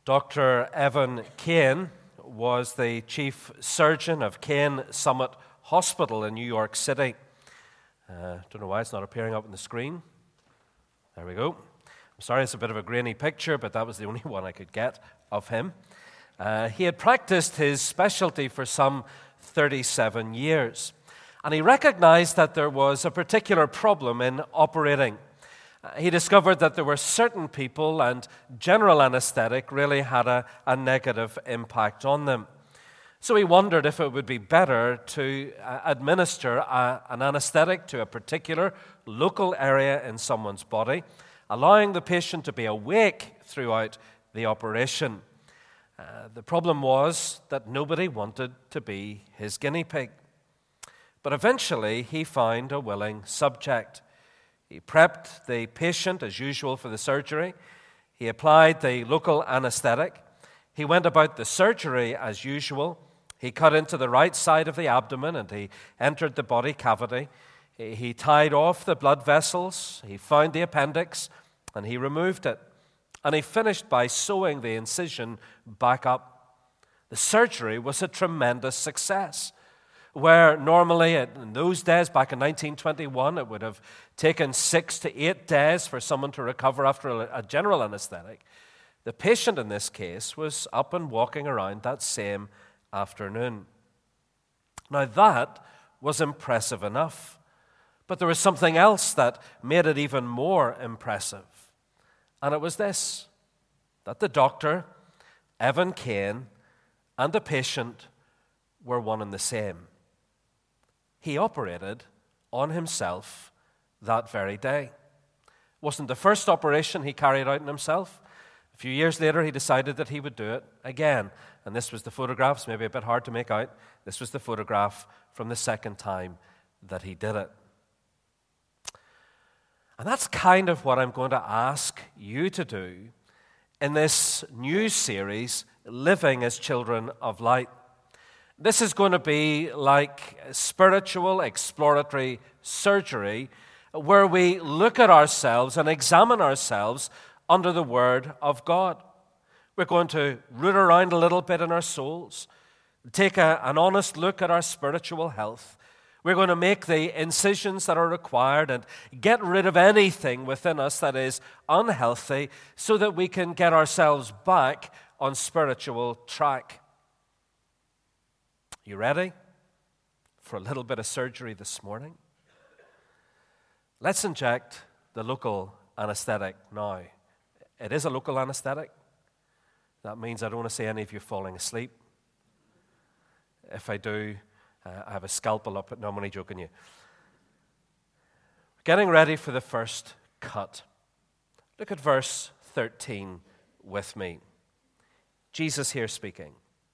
Dr. Evan Kane was the chief surgeon of Kane Summit Hospital in New York City. Don't know why it's not appearing up on the screen. There we go. I'm sorry, it's a bit of a grainy picture, but that was the only one I could get of him. He had practiced his specialty for some 37 years, and he recognized that there was a particular problem in operating. He discovered that there were certain people, and general anesthetic really had a negative impact on them. So he wondered if it would be better to administer an anesthetic to a particular local area in someone's body, allowing the patient to be awake throughout the operation. The problem was that nobody wanted to be his guinea pig. But eventually he found a willing subject. He prepped the patient as usual for the surgery. He applied the local anesthetic. He went about the surgery as usual. He cut into the right side of the abdomen and he entered the body cavity. He tied off the blood vessels. He found the appendix and he removed it. And he finished by sewing the incision back up. The surgery was a tremendous success. Where normally in those days, back in 1921, it would have taken 6 to 8 days for someone to recover after a general anesthetic, the patient in this case was up and walking around that same afternoon. Now that was impressive enough, but there was something else that made it even more impressive, and it was this, that the doctor, Evan Kane, and the patient were one and the same. He operated on himself that very day. It wasn't the first operation he carried out on himself. A few years later, he decided that he would do it again. And this was the photographs, maybe a bit hard to make out. This was the photograph from the second time that he did it. And that's kind of what I'm going to ask you to do in this new series, Living as Children of Light. This is going to be like spiritual exploratory surgery where we look at ourselves and examine ourselves under the Word of God. We're going to root around a little bit in our souls, take an honest look at our spiritual health. We're going to make the incisions that are required and get rid of anything within us that is unhealthy so that we can get ourselves back on spiritual track. You ready for a little bit of surgery this morning? Let's inject the local anesthetic now. It is a local anesthetic. That means I don't want to see any of you falling asleep. If I do, I have a scalpel up, but no, I'm only joking you. Getting ready for the first cut. Look at verse 13 with me. Jesus here speaking.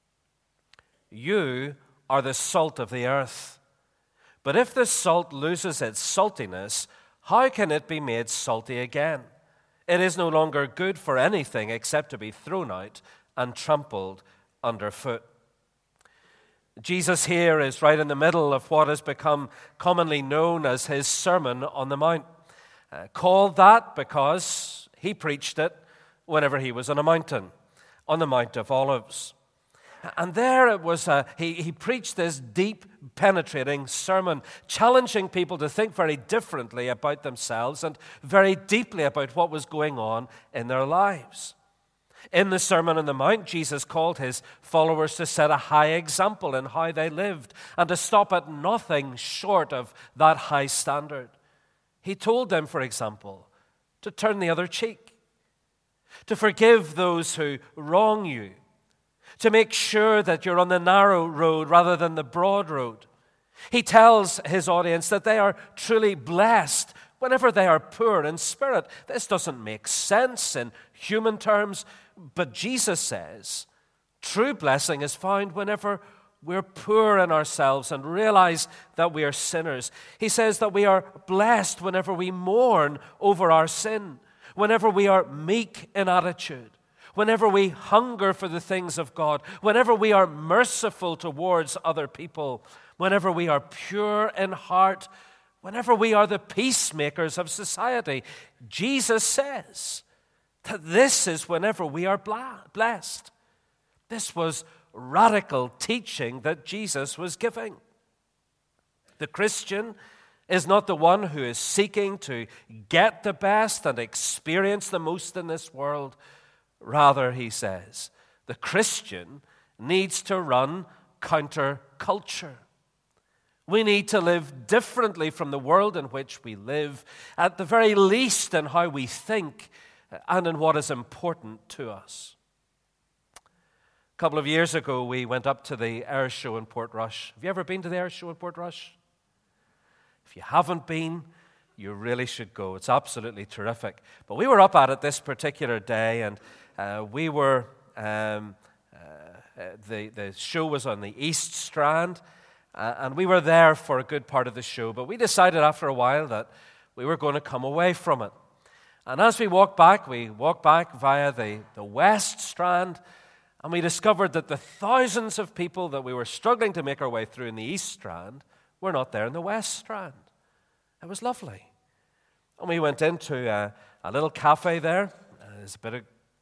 You are the salt of the earth. But if the salt loses its saltiness, how can it be made salty again? It is no longer good for anything except to be thrown out and trampled underfoot. Jesus here is right in the middle of what has become commonly known as his Sermon on the Mount. Called that because he preached it whenever he was on a mountain, on the Mount of Olives. And there it was, he preached this deep, penetrating sermon, challenging people to think very differently about themselves and very deeply about what was going on in their lives. In the Sermon on the Mount, Jesus called his followers to set a high example in how they lived and to stop at nothing short of that high standard. He told them, for example, to turn the other cheek, to forgive those who wrong you, to make sure that you're on the narrow road rather than the broad road. He tells his audience that they are truly blessed whenever they are poor in spirit. This doesn't make sense in human terms, but Jesus says true blessing is found whenever we're poor in ourselves and realize that we are sinners. He says that we are blessed whenever we mourn over our sin, whenever we are meek in attitude, whenever we hunger for the things of God, whenever we are merciful towards other people, whenever we are pure in heart, whenever we are the peacemakers of society. Jesus says That this is whenever we are blessed. This was radical teaching that Jesus was giving. The Christian is not the one who is seeking to get the best and experience the most in this world. Rather, he says, the Christian needs to run counterculture. We need to live differently from the world in which we live, at the very least in how we think and in what is important to us. A couple of years ago, we went up to the Air Show in Portrush. Have you ever been to the Air Show in Portrush? If you haven't been, you really should go. It's absolutely terrific. But we were up at it this particular day, and the show was on the East Strand, and we were there for a good part of the show. But we decided after a while that we were going to come away from it. And as we walked back via the West Strand, and we discovered that the thousands of people that we were struggling to make our way through in the East Strand were not there in the West Strand. It was lovely. And we went into a little cafe there. There's a bit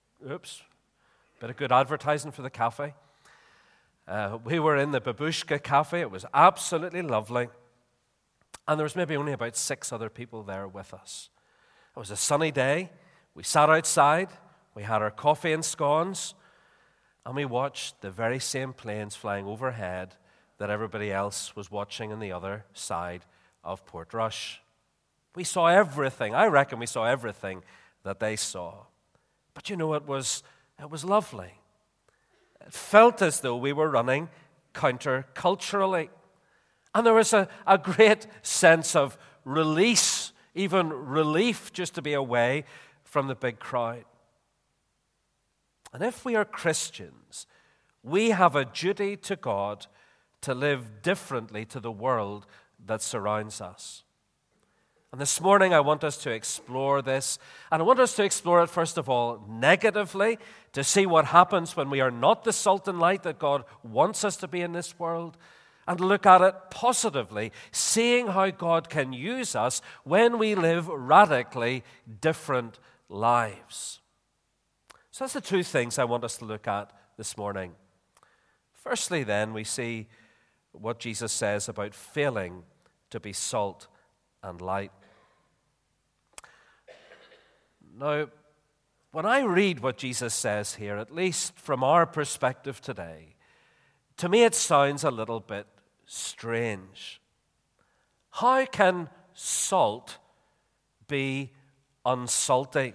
of good advertising for the cafe. We were in the Babushka Cafe. It was absolutely lovely. And there was maybe only about 6 other people there with us. It was a sunny day. We sat outside. We had our coffee and scones. And we watched the very same planes flying overhead that everybody else was watching on the other side of Portrush. We saw everything. I reckon we saw everything that they saw. But you know, it was lovely. It felt as though we were running counterculturally. And there was a great sense of release, even relief, just to be away from the big crowd. And if we are Christians, we have a duty to God to live differently to the world that surrounds us. And this morning I want us to explore this. And I want us to explore it, first of all, negatively, to see what happens when we are not the salt and light that God wants us to be in this world. And look at it positively, seeing how God can use us when we live radically different lives. So that's the 2 things I want us to look at this morning. Firstly, then, we see what Jesus says about failing to be salt and light. Now, when I read what Jesus says here, at least from our perspective today, to me it sounds a little bit strange. How can salt be unsalty?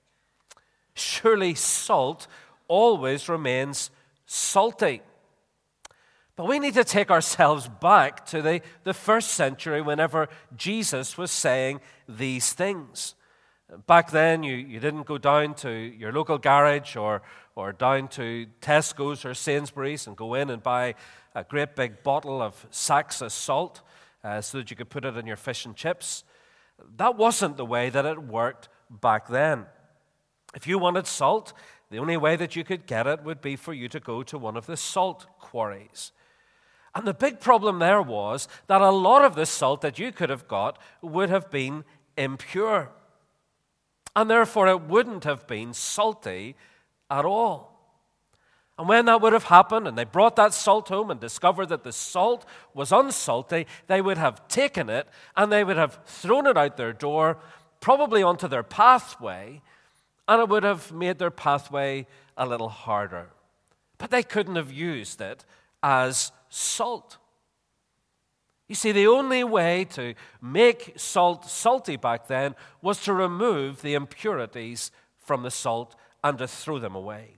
Surely salt always remains salty. But we need to take ourselves back to the first century whenever Jesus was saying these things. Back then, you didn't go down to your local garage or down to Tesco's or Sainsbury's and go in and buy a great big bottle of Saxa salt so that you could put it in your fish and chips. That wasn't the way that it worked back then. If you wanted salt, the only way that you could get it would be for you to go to one of the salt quarries. And the big problem there was that a lot of the salt that you could have got would have been impure. And therefore it wouldn't have been salty at all. And when that would have happened and they brought that salt home and discovered that the salt was unsalty, they would have taken it and they would have thrown it out their door, probably onto their pathway, and it would have made their pathway a little harder. But they couldn't have used it as salt. You see, the only way to make salt salty back then was to remove the impurities from the salt and to throw them away.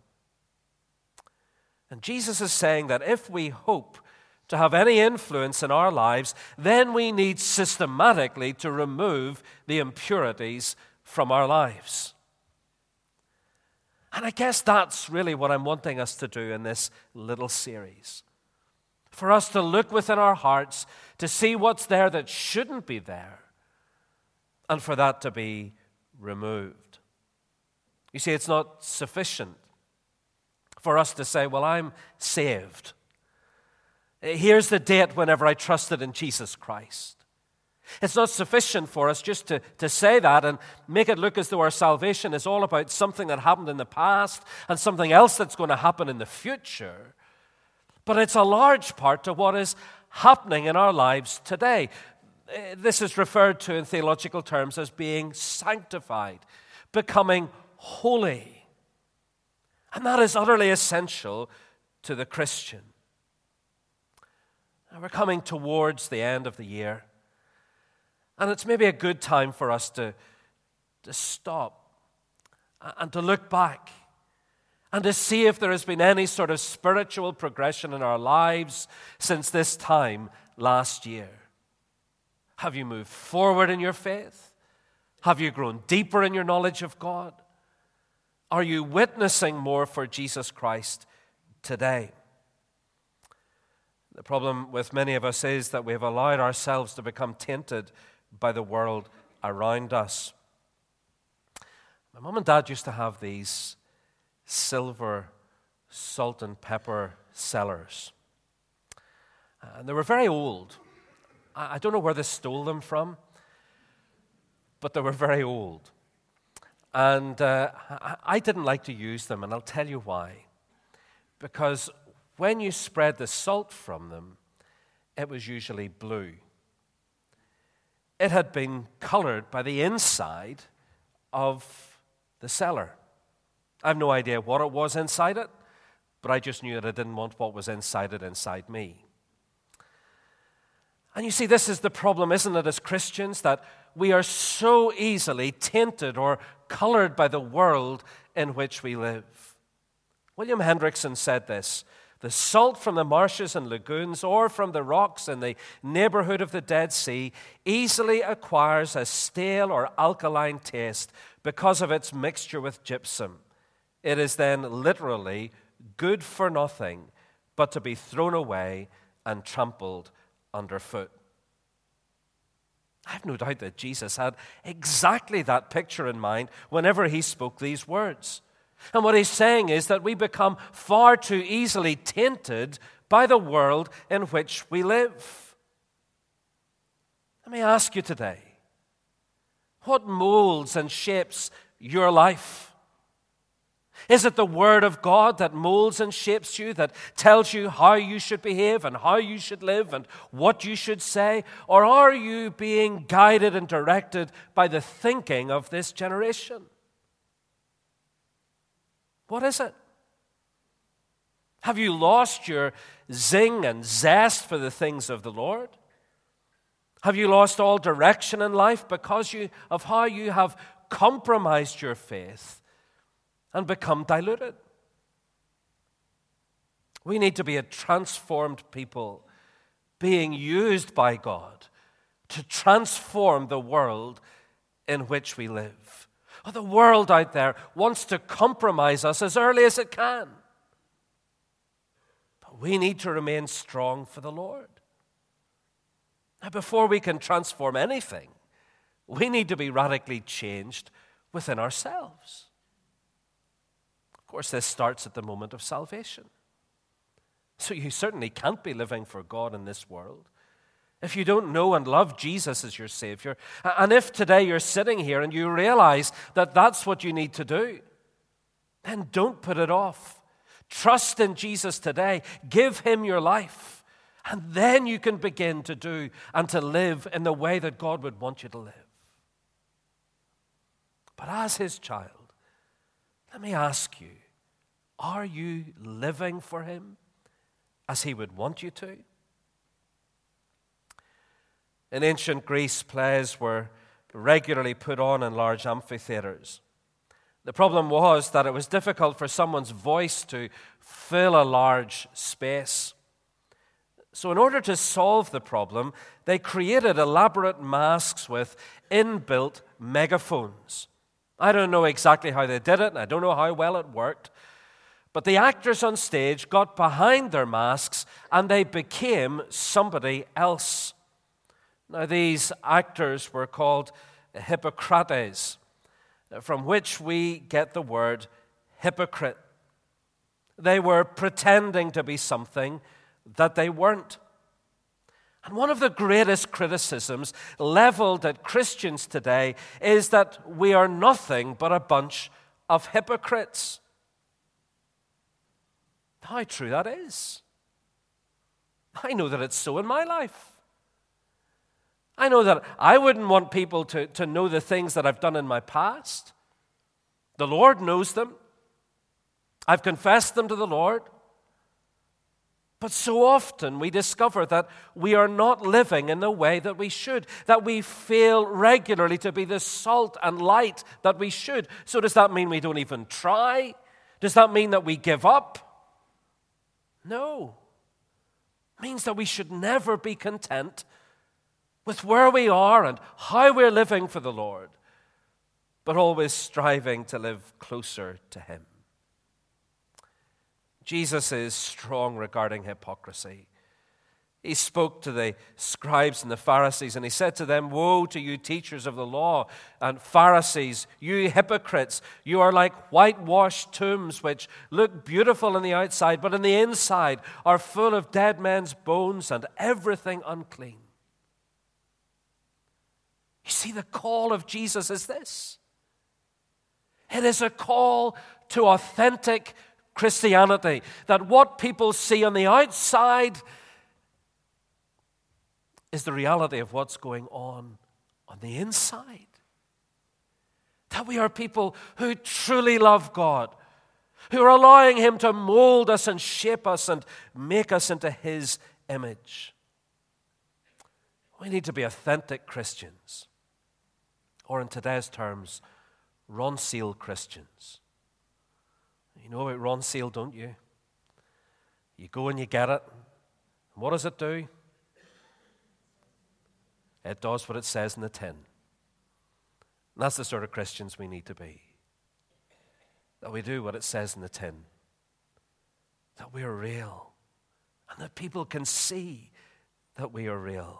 And Jesus is saying that if we hope to have any influence in our lives, then we need systematically to remove the impurities from our lives. And I guess that's really what I'm wanting us to do in this little series. For us to look within our hearts to see what's there that shouldn't be there, and for that to be removed. You see, it's not sufficient for us to say, well, I'm saved. Here's the date whenever I trusted in Jesus Christ. It's not sufficient for us just to say that and make it look as though our salvation is all about something that happened in the past and something else that's going to happen in the future. But it's a large part to what is happening in our lives today. This is referred to in theological terms as being sanctified, becoming holy. And that is utterly essential to the Christian. Now, we're coming towards the end of the year, and it's maybe a good time for us to stop and to look back and to see if there has been any sort of spiritual progression in our lives since this time last year. Have you moved forward in your faith? Have you grown deeper in your knowledge of God? Are you witnessing more for Jesus Christ today? The problem with many of us is that we have allowed ourselves to become tainted by the world around us. My mom and dad used to have these silver salt and pepper cellars. And they were very old. I don't know where they stole them from, but they were very old. And I didn't like to use them, and I'll tell you why. Because when you spread the salt from them, it was usually blue. It had been colored by the inside of the cellar. I have no idea what it was inside it, but I just knew that I didn't want what was inside it inside me. And you see, this is the problem, isn't it, as Christians, that we are so easily tainted or colored by the world in which we live. William Hendrickson said this: the salt from the marshes and lagoons or from the rocks in the neighborhood of the Dead Sea easily acquires a stale or alkaline taste because of its mixture with gypsum. It is then literally good for nothing but to be thrown away and trampled underfoot. I have no doubt that Jesus had exactly that picture in mind whenever he spoke these words. And what he's saying is that we become far too easily tainted by the world in which we live. Let me ask you today, what molds and shapes your life? Is it the Word of God that molds and shapes you, that tells you how you should behave and how you should live and what you should say? Or are you being guided and directed by the thinking of this generation? What is it? Have you lost your zing and zest for the things of the Lord? Have you lost all direction in life because of how you have compromised your faith and become diluted? We need to be a transformed people, being used by God to transform the world in which we live. Oh, the world out there wants to compromise us as early as it can. But we need to remain strong for the Lord. Now, before we can transform anything, we need to be radically changed within ourselves. Of course, this starts at the moment of salvation. So you certainly can't be living for God in this world if you don't know and love Jesus as your Savior. And if today you're sitting here and you realize that that's what you need to do, then don't put it off. Trust in Jesus today. Give Him your life. And then you can begin to do and to live in the way that God would want you to live. But as His child, let me ask you, are you living for Him as He would want you to? In ancient Greece, plays were regularly put on in large amphitheaters. The problem was that it was difficult for someone's voice to fill a large space. So in order to solve the problem, they created elaborate masks with inbuilt megaphones. I don't know exactly how they did it, and I don't know how well it worked, but the actors on stage got behind their masks and they became somebody else. Now, these actors were called Hippocrates, from which we get the word hypocrite. They were pretending to be something that they weren't. And one of the greatest criticisms leveled at Christians today is that we are nothing but a bunch of hypocrites. How true that is. I know that it's so in my life. I know that I wouldn't want people to know the things that I've done in my past. The Lord knows them. I've confessed them to the Lord. But so often we discover that we are not living in the way that we should, that we fail regularly to be the salt and light that we should. So does that mean we don't even try? Does that mean that we give up? No. It means that we should never be content with where we are and how we're living for the Lord, but always striving to live closer to Him. Jesus is strong regarding hypocrisy. He spoke to the scribes and the Pharisees, and he said to them, "Woe to you, teachers of the law and Pharisees, you hypocrites! You are like whitewashed tombs, which look beautiful on the outside, but on the inside are full of dead men's bones and everything unclean." You see, the call of Jesus is this. It is a call to authentic Christianity, that what people see on the outside is the reality of what's going on the inside. That we are people who truly love God, who are allowing Him to mold us and shape us and make us into His image. We need to be authentic Christians, or in today's terms, Ron Seal Christians. You know about Ron Seal, don't you? You go and you get it. And what does it do? It does what it says in the tin. And that's the sort of Christians we need to be. That we do what it says in the tin. That we are real. And that people can see that we are real.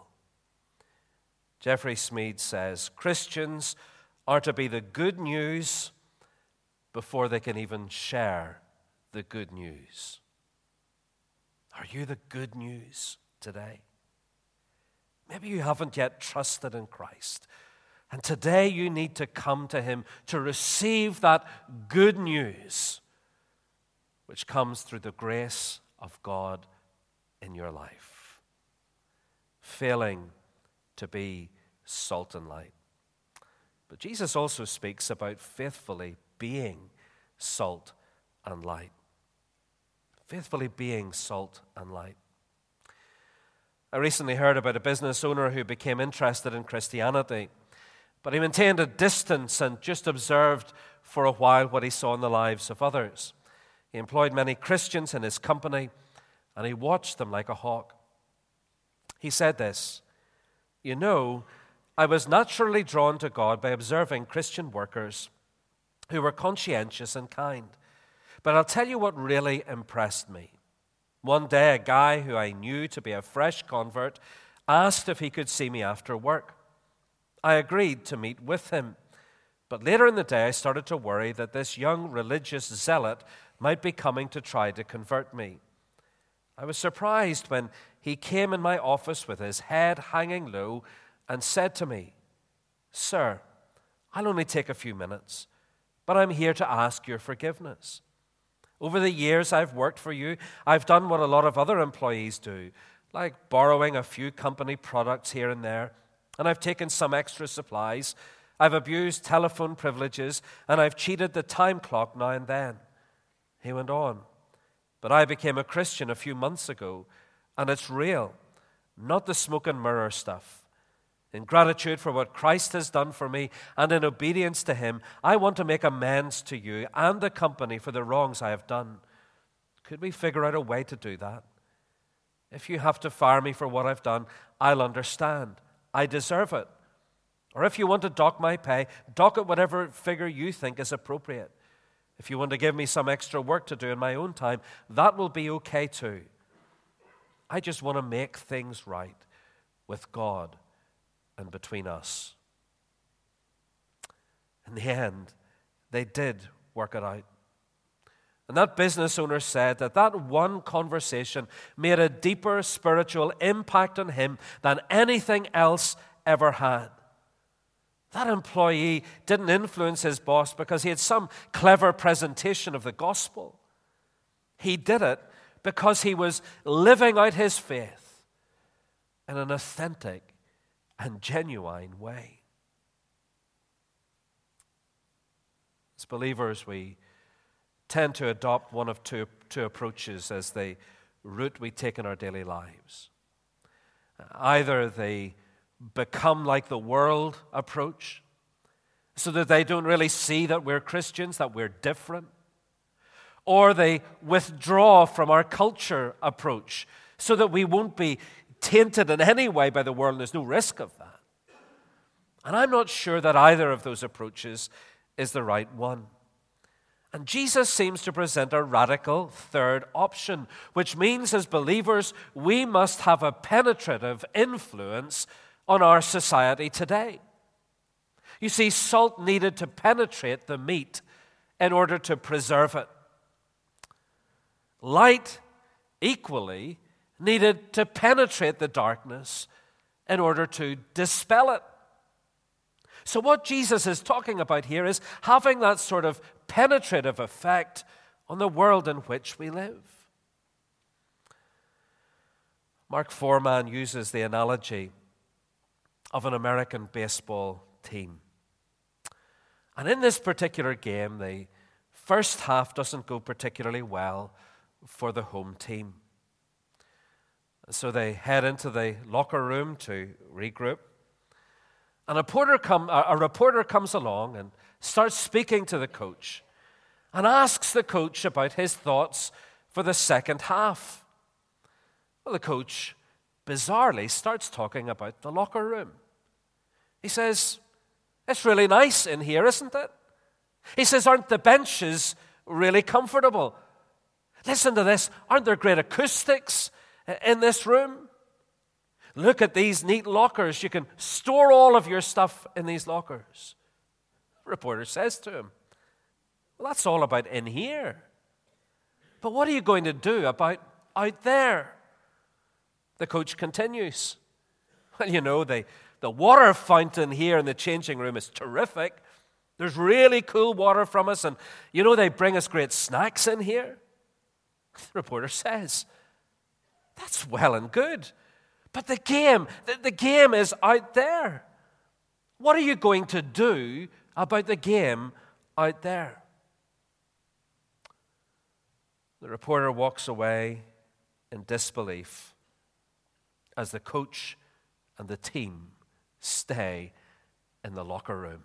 Jeffrey Smead says, Christians are to be the good news before they can even share the good news. Are you the good news today? Maybe you haven't yet trusted in Christ. And today you need to come to Him to receive that good news which comes through the grace of God in your life. Failing to be salt and light. But Jesus also speaks about faithfully being salt and light. Faithfully being salt and light. I recently heard about a business owner who became interested in Christianity, but he maintained a distance and just observed for a while what he saw in the lives of others. He employed many Christians in his company, and he watched them like a hawk. He said this, "You know, I was naturally drawn to God by observing Christian workers who were conscientious and kind. But I'll tell you what really impressed me. One day, a guy who I knew to be a fresh convert asked if he could see me after work. I agreed to meet with him. But later in the day, I started to worry that this young religious zealot might be coming to try to convert me. I was surprised when he came in my office with his head hanging low and said to me, 'Sir, I'll only take a few minutes, but I'm here to ask your forgiveness. Over the years I've worked for you, I've done what a lot of other employees do, like borrowing a few company products here and there, and I've taken some extra supplies. I've abused telephone privileges, and I've cheated the time clock now and then.' He went on, 'But I became a Christian a few months ago, and it's real, not the smoke and mirror stuff. In gratitude for what Christ has done for me and in obedience to Him, I want to make amends to you and the company for the wrongs I have done. Could we figure out a way to do that? If you have to fire me for what I've done, I'll understand. I deserve it. Or if you want to dock my pay, dock it whatever figure you think is appropriate. If you want to give me some extra work to do in my own time, that will be okay too. I just want to make things right with God and between us.' In the end, they did work it out. And that business owner said that one conversation made a deeper spiritual impact on him than anything else ever had. That employee didn't influence his boss because he had some clever presentation of the gospel. He did it because he was living out his faith in an authentic and genuine way. As believers, we tend to adopt one of two approaches as the route we take in our daily lives. Either they become like the world approach, so that they don't really see that we're Christians, that we're different, or they withdraw from our culture approach so that we won't be tainted in any way by the world, and there's no risk of that. And I'm not sure that either of those approaches is the right one. And Jesus seems to present a radical third option, which means as believers, we must have a penetrative influence on our society today. You see, salt needed to penetrate the meat in order to preserve it. Light equally needed to penetrate the darkness in order to dispel it. So what Jesus is talking about here is having that sort of penetrative effect on the world in which we live. Mark Foreman uses the analogy of an American baseball team. And in this particular game, the first half doesn't go particularly well for the home team. So they head into the locker room to regroup. And a reporter comes along and starts speaking to the coach and asks the coach about his thoughts for the second half. Well, the coach bizarrely starts talking about the locker room. He says, "It's really nice in here, isn't it?" He says, "Aren't the benches really comfortable? Listen to this. Aren't there great acoustics in this room? Look at these neat lockers. You can store all of your stuff in these lockers." The reporter says to him, "Well, that's all about in here. But what are you going to do about out there?" The coach continues, "Well, you know, the water fountain here in the changing room is terrific. There's really cool water from us, and you know, they bring us great snacks in here." The reporter says, "That's well and good. But the game is out there. What are you going to do about the game out there?" The reporter walks away in disbelief as the coach and the team stay in the locker room.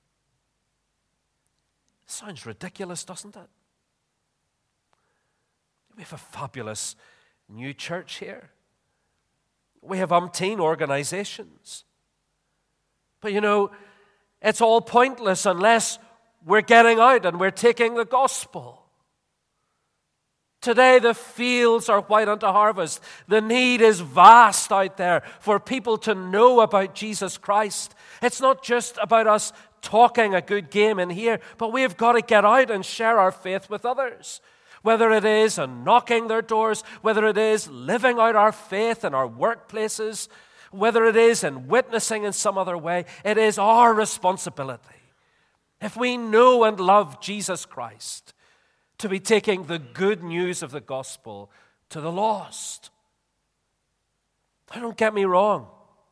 Sounds ridiculous, doesn't it? We have a fabulous new church here. We have umpteen organizations. But you know, it's all pointless unless we're getting out and we're taking the gospel. Today the fields are white unto harvest. The need is vast out there for people to know about Jesus Christ. It's not just about us talking a good game in here, but we've got to get out and share our faith with others. Whether it is knocking their doors, whether it is living out our faith in our workplaces, whether it is in witnessing in some other way, it is our responsibility, if we know and love Jesus Christ, to be taking the good news of the gospel to the lost. Now, don't get me wrong.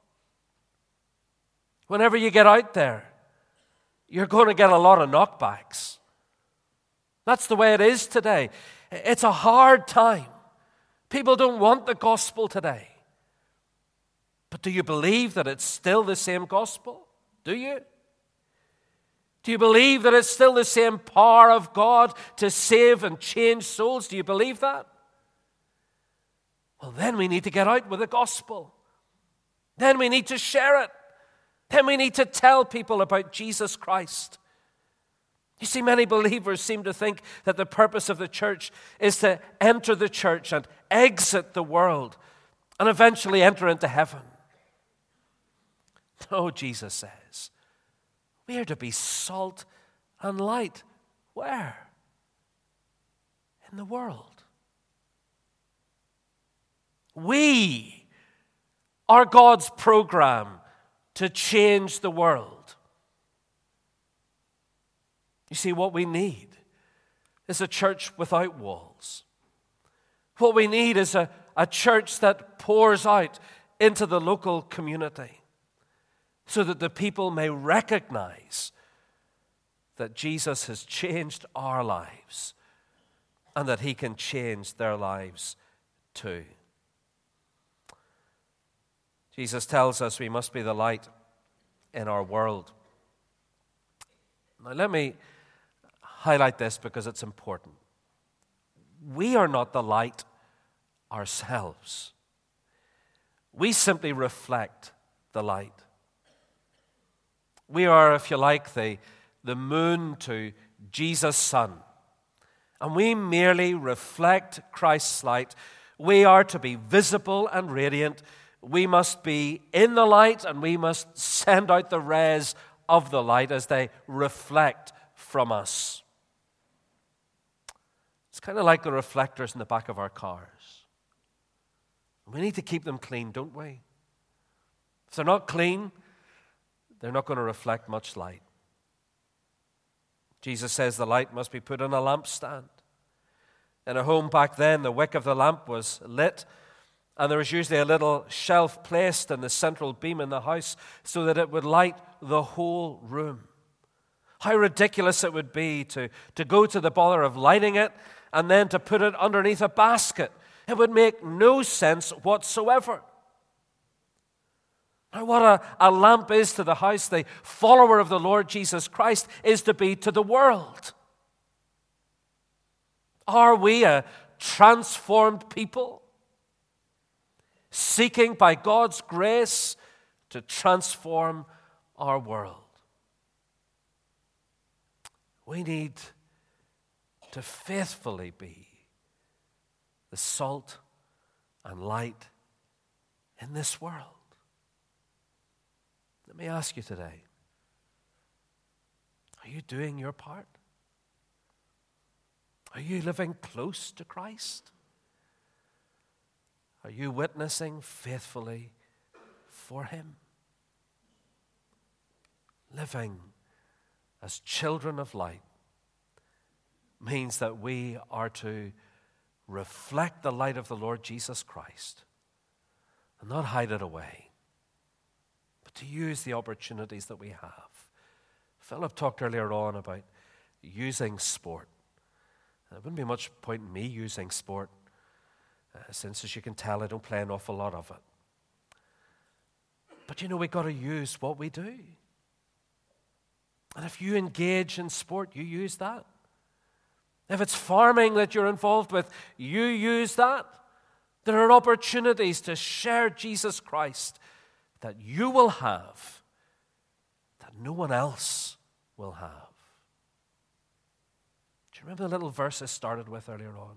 Whenever you get out there, you're going to get a lot of knockbacks. That's the way it is today. It's a hard time. People don't want the gospel today. But do you believe that it's still the same gospel? Do you? Do you believe that it's still the same power of God to save and change souls? Do you believe that? Well, then we need to get out with the gospel. Then we need to share it. Then we need to tell people about Jesus Christ. You see, many believers seem to think that the purpose of the church is to enter the church and exit the world and eventually enter into heaven. No, Jesus says, we are to be salt and light. Where? in the world. We are God's program to change the world. You see, what we need is a church without walls. What we need is a church that pours out into the local community so that the people may recognize that Jesus has changed our lives and that he can change their lives too. Jesus tells us we must be the light in our world. Now, let me highlight this because it's important. We are not the light ourselves. We simply reflect the light. We are, if you like, the moon to Jesus' sun. And we merely reflect Christ's light. We are to be visible and radiant. We must be in the light, and we must send out the rays of the light as they reflect from us. It's kind of like the reflectors in the back of our cars. We need to keep them clean, don't we? If they're not clean, they're not going to reflect much light. Jesus says the light must be put on a lampstand. In a home back then, the wick of the lamp was lit, and there was usually a little shelf placed in the central beam in the house so that it would light the whole room. How ridiculous it would be to go to the bother of lighting it and then to put it underneath a basket. It would make no sense whatsoever. Now, what a lamp is to the house, the follower of the Lord Jesus Christ is to be to the world. Are we a transformed people, seeking by God's grace to transform our world? We need to faithfully be the salt and light in this world. Let me ask you today, are you doing your part? Are you living close to Christ? Are you witnessing faithfully for him? Living as children of light means that we are to reflect the light of the Lord Jesus Christ and not hide it away, but to use the opportunities that we have. Philip talked earlier on about using sport. There wouldn't be much point in me using sport, since, as you can tell, I don't play an awful lot of it. But we've got to use what we do. And if you engage in sport, you use that. If it's farming that you're involved with, you use that. There are opportunities to share Jesus Christ that you will have, that no one else will have. Do you remember the little verse I started with earlier on?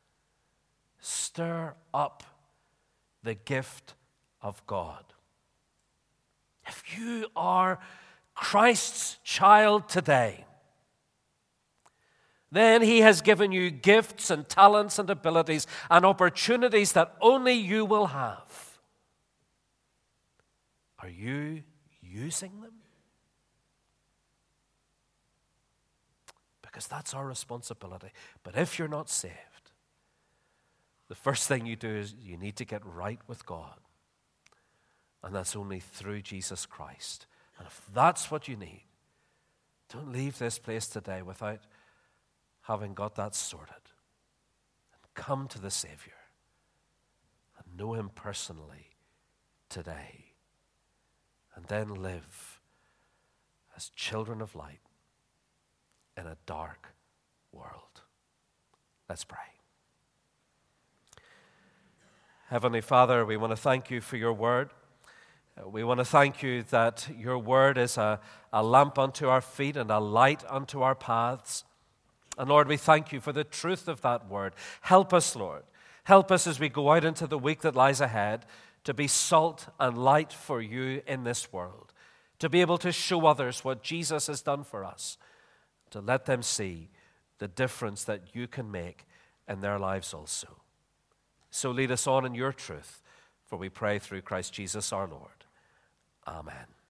Stir up the gift of God. If you are Christ's child today, then he has given you gifts and talents and abilities and opportunities that only you will have. Are you using them? Because that's our responsibility. But if you're not saved, the first thing you do is you need to get right with God. And that's only through Jesus Christ. And if that's what you need, don't leave this place today without having got that sorted. And come to the Savior and know him personally today. And then live as children of light in a dark world. Let's pray. Heavenly Father, we want to thank you for your word. We want to thank you that your word is a lamp unto our feet and a light unto our paths. And Lord, we thank you for the truth of that word. Help us, Lord. Help us as we go out into the week that lies ahead to be salt and light for you in this world, to be able to show others what Jesus has done for us, to let them see the difference that you can make in their lives also. So lead us on in your truth, for we pray through Christ Jesus our Lord. Amen.